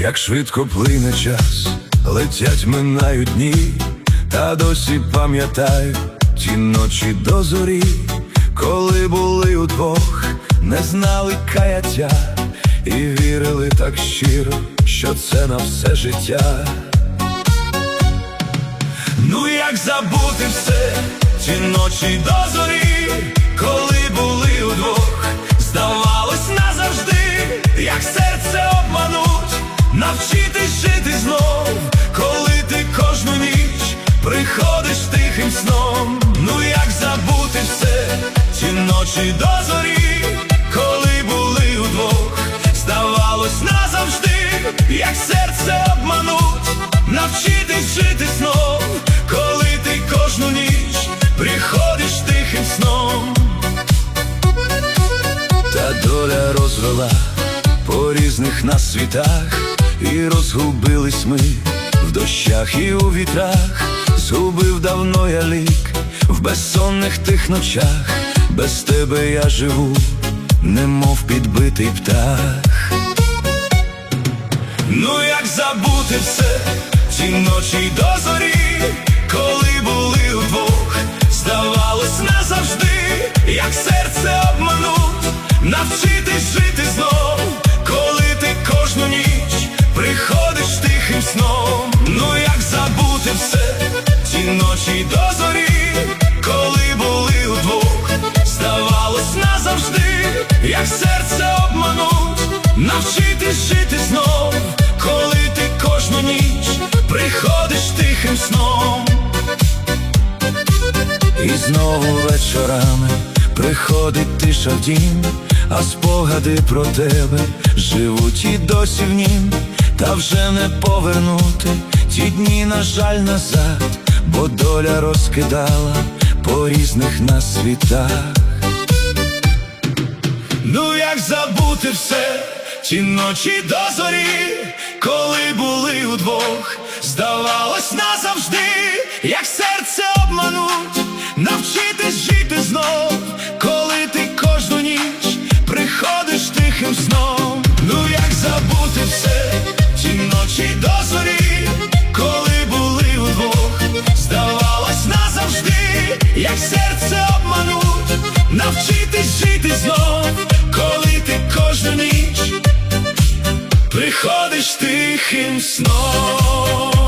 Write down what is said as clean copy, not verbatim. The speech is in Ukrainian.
Як швидко плине час, летять, минають дні, та досі пам'ятаю ті ночі до зорі, коли були удвох, не знали каяття і вірили так щиро, що це на все життя. Ну як забути все, ті ночі до зорі, коли були удвох, здавалось назавжди, як серце обмануть, навчитись жити знов, коли ти кожну ніч приходиш тихим сном. Ну як забути все, ті ночі до зорі, коли були удвох, здавалось назавжди, як серце обмануть, навчитись жити знов, коли ти кожну ніч приходиш тихим сном. Та доля розвела по різних нас світах, і розгубились ми в дощах і у вітрах. Згубив давно я лік в безсонних тих ночах, без тебе я живу, немов підбитий птах. Ну як забути все, ті ночі до зорі, коли були удвох, здавалось назавжди, як серце обмануть, навчитись жити знов, коли ти кожну ніч приходиш тихим сном. Ну як забути все, ті ночі до зорі, коли були удвох, здавалось назавжди, як серце обмануть, навчитись жити знов, коли ти кожну ніч приходиш тихим сном. І знову вечорами приходить тиша в дім, а спогади про тебе живуть і досі в нім. Та вже не повернути ті дні, на жаль, назад, бо доля розкидала по різних нас світах. Ну як забути все, ті ночі до зорі, коли були удвох, здавалось назавжди, як серце обмануть, навчитись жити знов, коли ти кожну ніч приходиш тихим сном. Ну як забути все, ті ночі до зорі, коли були удвох, здавалось назавжди, як серце обмануть, навчитись жити знов, коли ти кожну ніч приходиш тихим сном.